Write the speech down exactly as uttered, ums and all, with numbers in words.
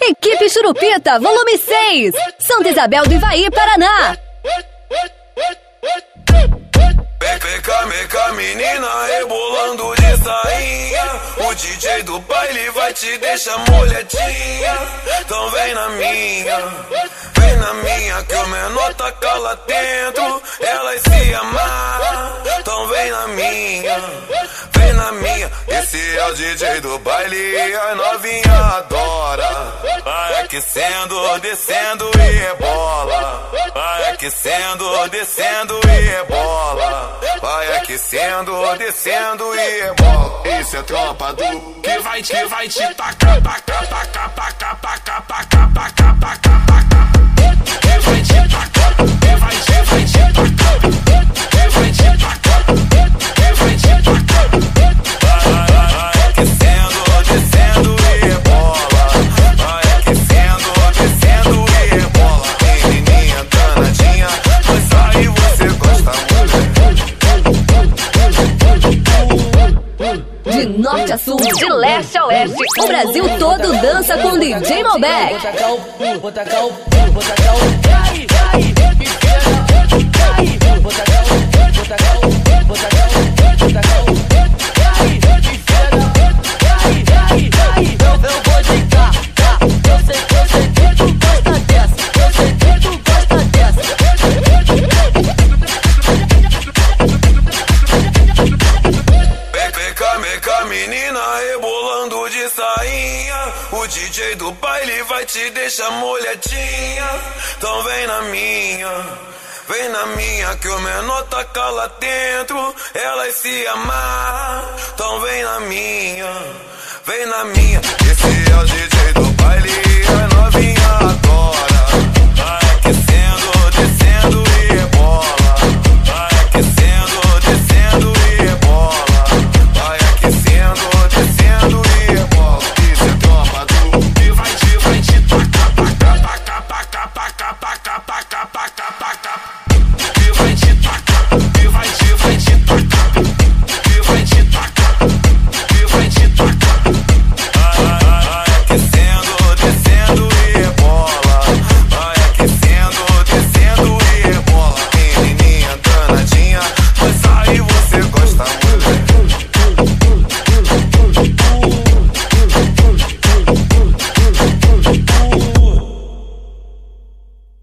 Equipe Churupita, volume seis, Santa Isabel do Ivaí, Paraná. Vem cá, vem cá, menina, rebolando de sainha. O D J do baile vai te deixar molhadinha. Então vem na minha, vem na minha, que o menor tá cá lá dentro. Elas se amarram, então vem na minha, vem na minha. Esse é o D J do baile, a novinha adora. Vai aquecendo, descendo e rebola. Vai aquecendo, descendo e rebola. Vai aquecendo, descendo e rebola. Isso é tropa do que vai te, vai te tacar, tacar, tacar, tacar, tacar, tacar, tacar, tacar, tacar. Que vai te tacar, que vai te, vai te tacar, que vai te tacar, que vai te tacar. Vai aquecendo, descendo e rebola. Vai aquecendo, descendo e rebola. Menininha danadinha, mas aí você gosta muito. De norte a sul, de leste a oeste, o Brasil todo dança com D J Malbec. Vou tacar o pu, vou tacar o pu, vou tacar o cai, cai, cai, vou tacar o, vou tacar o, vou tacar o, vou tacar o cai, cai, cai, cai, eu, eu vou de cá, cá. Eu sei, eu sei que tu gosta dessa, eu sei que tu gosta dessa. Vem cá, vem cá, menina, rebolando de sainha. O D J do baile vai te deixar molhadinha. Então vem na minha, vem na minha, que o menor tá cá lá dentro. Elas se amarram, então vem na minha, vem na minha. Esse é o D J do